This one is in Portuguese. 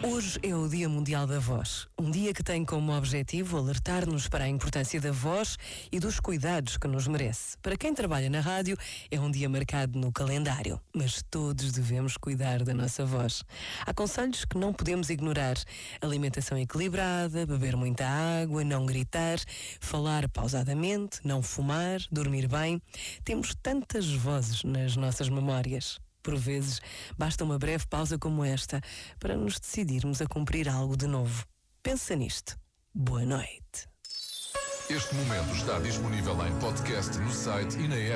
Hoje é o Dia Mundial da Voz, um dia que tem como objetivo alertar-nos para a importância da voz e dos cuidados que nos merece. Para quem trabalha na rádio, é um dia marcado no calendário, mas todos devemos cuidar da nossa voz. Há conselhos que não podemos ignorar: alimentação equilibrada, beber muita água, não gritar, falar pausadamente, não fumar, dormir bem. Temos tantas vozes nas nossas memórias. Por vezes, basta uma breve pausa como esta para nos decidirmos a cumprir algo de novo. Pensa nisto. Boa noite. Este momento está disponível em podcast no site e na app.